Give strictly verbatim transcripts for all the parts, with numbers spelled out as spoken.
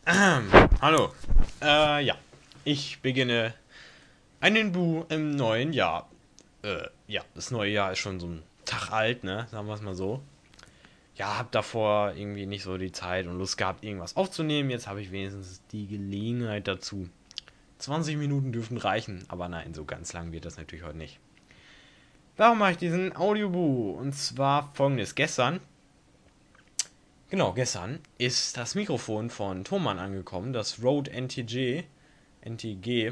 Hallo. Äh, ja. Ich beginne einen Bu im neuen Jahr. Äh, ja, das neue Jahr ist schon so ein Tag alt, ne? Sagen wir es mal so. Ja, hab davor irgendwie nicht so die Zeit und Lust gehabt, irgendwas aufzunehmen. Jetzt habe ich wenigstens die Gelegenheit dazu. zwanzig Minuten dürften reichen, aber nein, so ganz lang wird das natürlich heute nicht. Warum mache ich diesen Audiobu? Und zwar folgendes. Gestern, genau, gestern ist das Mikrofon von Thomann angekommen, das Rode N T G. N T G.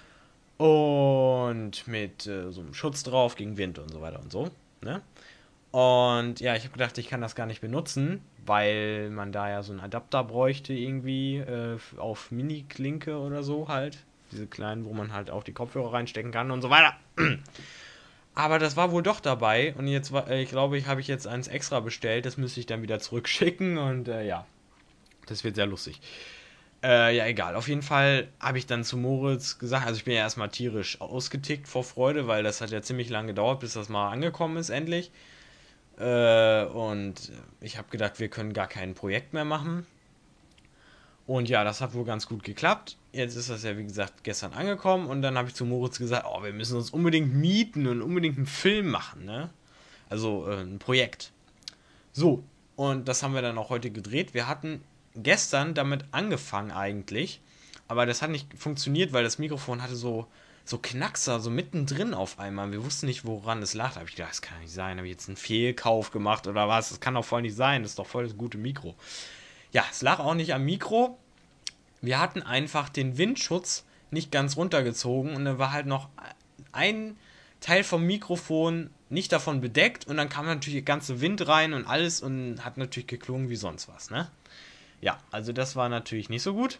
Und mit äh, so einem Schutz drauf gegen Wind und so weiter und so. Ne? Und ja, ich habe gedacht, ich kann das gar nicht benutzen, weil man da ja so einen Adapter bräuchte irgendwie äh, auf Mini-Klinke oder so halt. Diese kleinen, wo man halt auch die Kopfhörer reinstecken kann und so weiter. Aber das war wohl doch dabei und jetzt war, äh, ich glaube, ich habe ich jetzt eins extra bestellt. Das müsste ich dann wieder zurückschicken und äh, ja, das wird sehr lustig. Äh, ja, egal. Auf jeden Fall habe ich dann zu Moritz gesagt, also ich bin ja erstmal tierisch ausgetickt vor Freude, weil das hat ja ziemlich lange gedauert, bis das mal angekommen ist, endlich. Äh, und ich habe gedacht, wir können gar kein Projekt mehr machen. Und ja, das hat wohl ganz gut geklappt. Jetzt ist das ja, wie gesagt, gestern angekommen und dann habe ich zu Moritz gesagt, oh, wir müssen uns unbedingt mieten und unbedingt einen Film machen, ne? Also äh, ein Projekt. So, und das haben wir dann auch heute gedreht. Wir hatten gestern damit angefangen eigentlich, aber das hat nicht funktioniert, weil das Mikrofon hatte so, so Knackser, so mittendrin auf einmal. Wir wussten nicht, woran es lag. Da habe ich gedacht, das kann nicht sein. Habe ich jetzt einen Fehlkauf gemacht oder was? Das kann doch voll nicht sein. Das ist doch voll das gute Mikro. Ja, es lag auch nicht am Mikro. Wir hatten einfach den Windschutz nicht ganz runtergezogen und dann war halt noch ein Teil vom Mikrofon nicht davon bedeckt und dann kam natürlich der ganze Wind rein und alles und hat natürlich geklungen wie sonst was, ne? Ja, also das war natürlich nicht so gut.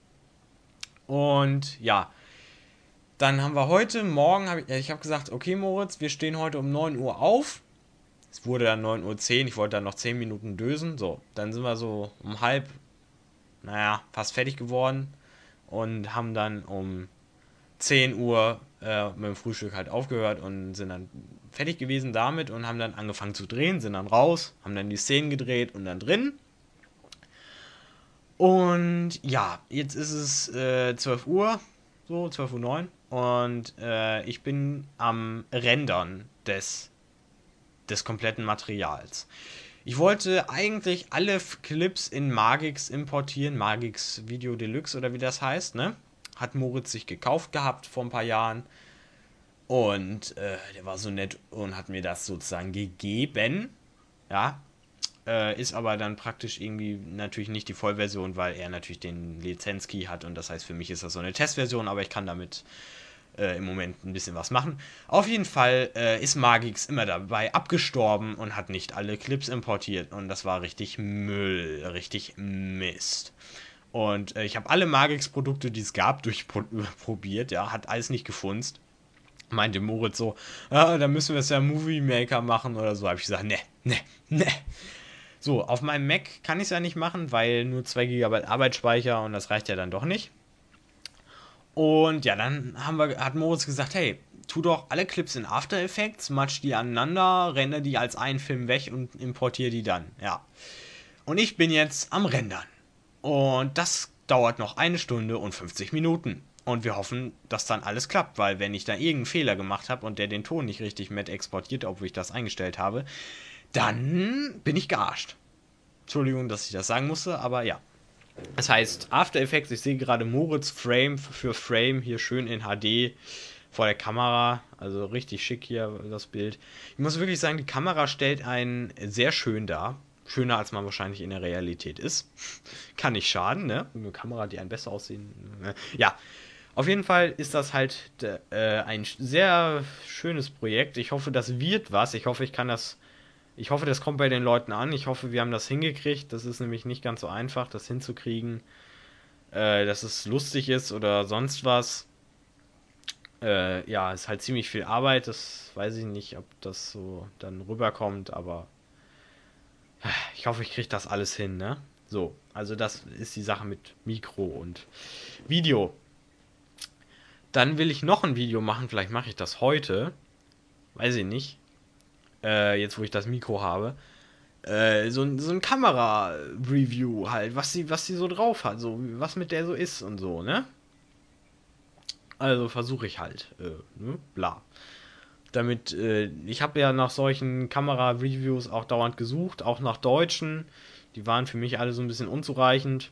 Und ja, dann haben wir heute Morgen, hab ich, ich habe gesagt, okay Moritz, wir stehen heute um neun Uhr auf. Es wurde dann neun Uhr zehn, ich wollte dann noch zehn Minuten dösen. So, dann sind wir so um halb, naja, fast fertig geworden und haben dann um zehn Uhr äh, mit dem Frühstück halt aufgehört und sind dann fertig gewesen damit und haben dann angefangen zu drehen, sind dann raus, haben dann die Szenen gedreht und dann drin. Und ja, jetzt ist es äh, zwölf Uhr, so zwölf Uhr neun und äh, ich bin am Rendern des, des kompletten Materials. Ich wollte eigentlich alle Clips in Magix importieren, Magix Video Deluxe oder wie das heißt, ne? Hat Moritz sich gekauft gehabt vor ein paar Jahren. Und äh, der war so nett und hat mir das sozusagen gegeben. Ja. Äh, ist aber dann praktisch irgendwie natürlich nicht die Vollversion, weil er natürlich den Lizenzkey hat. Und das heißt, für mich ist das so eine Testversion, aber ich kann damit äh, im Moment ein bisschen was machen. Auf jeden Fall äh, ist Magix immer dabei abgestorben und hat nicht alle Clips importiert. Und das war richtig Müll, richtig Mist. Und äh, ich habe alle Magix-Produkte, die es gab, durchprobiert. Ja, hat alles nicht gefunzt. Meinte Moritz so, ah, dann müssen wir es ja Movie Maker machen oder so. Habe ich gesagt, ne, ne, ne. So, auf meinem Mac kann ich es ja nicht machen, weil nur zwei Gigabyte Arbeitsspeicher und das reicht ja dann doch nicht. Und ja, dann haben wir, hat Moritz gesagt, hey, tu doch alle Clips in After Effects, matsch die aneinander, render die als einen Film weg und importiere die dann. Ja. Und ich bin jetzt am Rendern. Und das dauert noch eine Stunde und fünfzig Minuten. Und wir hoffen, dass dann alles klappt, weil wenn ich da irgendeinen Fehler gemacht habe und der den Ton nicht richtig mit exportiert, obwohl ich das eingestellt habe, dann bin ich gearscht. Entschuldigung, dass ich das sagen musste, aber ja. Das heißt, After Effects, ich sehe gerade Moritz Frame für Frame hier schön in H D vor der Kamera. Also richtig schick hier das Bild. Ich muss wirklich sagen, die Kamera stellt einen sehr schön dar. Schöner, als man wahrscheinlich in der Realität ist. Kann nicht schaden, ne? Eine Kamera, die einen besser aussehen. Ja, auf jeden Fall ist das halt äh, ein sehr schönes Projekt. Ich hoffe, das wird was. Ich hoffe, ich kann das. Ich hoffe, das kommt bei den Leuten an. Ich hoffe, wir haben das hingekriegt. Das ist nämlich nicht ganz so einfach, das hinzukriegen, äh, dass es lustig ist oder sonst was. Äh, ja, ist halt ziemlich viel Arbeit. Das weiß ich nicht, ob das so dann rüberkommt, aber ich hoffe, ich kriege das alles hin, ne? So, also das ist die Sache mit Mikro und Video. Dann will ich noch ein Video machen, vielleicht mache ich das heute. Weiß ich nicht. Äh, jetzt, wo ich das Mikro habe. Äh, so, ein- so ein Kamera-Review halt, was sie, was sie so drauf hat, so, was mit der so ist und so, ne? Also versuche ich halt, äh, ne? Bla. Damit, äh, ich habe ja nach solchen Kamera-Reviews auch dauernd gesucht, auch nach deutschen. Die waren für mich alle so ein bisschen unzureichend.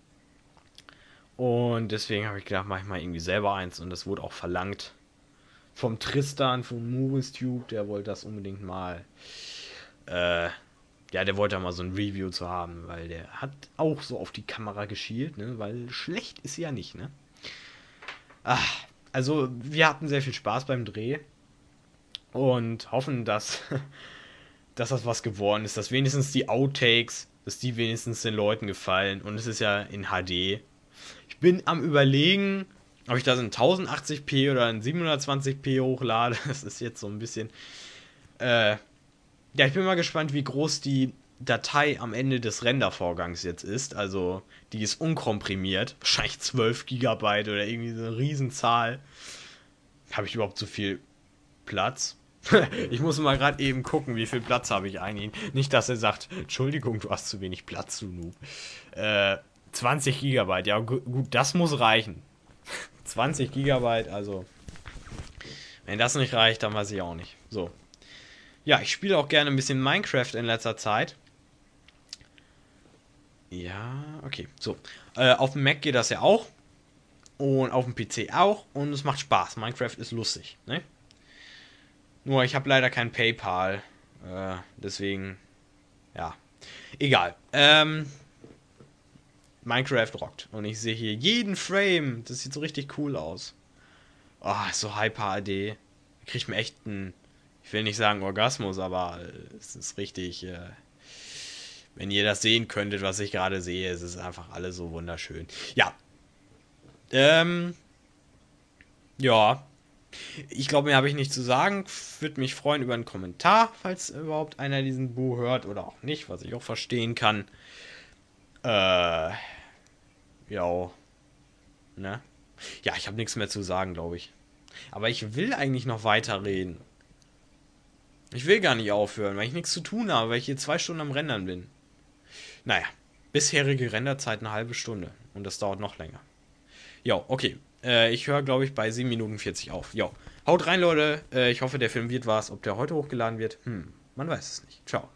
Und deswegen habe ich gedacht, mache ich mal irgendwie selber eins. Und das wurde auch verlangt vom Tristan von MoviesTube. Der wollte das unbedingt mal. Äh, ja, der wollte da mal so ein Review zu haben, weil der hat auch so auf die Kamera geschielt, ne? Weil schlecht ist sie ja nicht, ne? Ach, also wir hatten sehr viel Spaß beim Dreh und hoffen, dass, dass das was geworden ist, dass wenigstens die Outtakes, dass die wenigstens den Leuten gefallen. Und es ist ja in H D. Ich bin am Überlegen, ob ich das in tausendachtzig p oder in siebenhundertzwanzig p hochlade. Das ist jetzt so ein bisschen. Äh, ja, ich bin mal gespannt, wie groß die Datei am Ende des Rendervorgangs jetzt ist. Also, die ist unkomprimiert. Wahrscheinlich zwölf Gigabyte oder irgendwie so eine Riesenzahl. Habe ich überhaupt so viel Platz? Ich muss mal gerade eben gucken, wie viel Platz habe ich eigentlich. Nicht, dass er sagt, Entschuldigung, du hast zu wenig Platz, du Noob. Äh, zwanzig Gigabyte, ja gu- gut, das muss reichen. zwanzig Gigabyte, also wenn das nicht reicht, dann weiß ich auch nicht. So. Ja, ich spiele auch gerne ein bisschen Minecraft in letzter Zeit. Ja, okay, so. Äh, auf dem Mac geht das ja auch. Und auf dem P C auch. Und es macht Spaß. Minecraft ist lustig, ne? Nur, ich habe leider kein PayPal. Äh, deswegen, ja. Egal. Ähm, Minecraft rockt. Und ich sehe hier jeden Frame. Das sieht so richtig cool aus. Oh, ist so Hyper A D. Kriegt mir echt einen, ich will nicht sagen Orgasmus, aber es ist richtig. Äh, wenn ihr das sehen könntet, was ich gerade sehe, es ist einfach alles so wunderschön. Ja. Ähm, ja. Ich glaube, mehr habe ich nicht zu sagen. Würde mich freuen über einen Kommentar, falls überhaupt einer diesen Bu hört oder auch nicht, was ich auch verstehen kann. Äh, ja, ne? Ja, ich habe nichts mehr zu sagen, glaube ich. Aber ich will eigentlich noch weiterreden. Ich will gar nicht aufhören, weil ich nichts zu tun habe, weil ich hier zwei Stunden am Rendern bin. Naja, bisherige Renderzeit eine halbe Stunde. Und das dauert noch länger. Jo, okay. Äh, ich höre, glaube ich, bei sieben Minuten vierzig auf. Jo. Haut rein, Leute. Äh, ich hoffe, der Film wird was. Ob der heute hochgeladen wird, hm, man weiß es nicht. Ciao.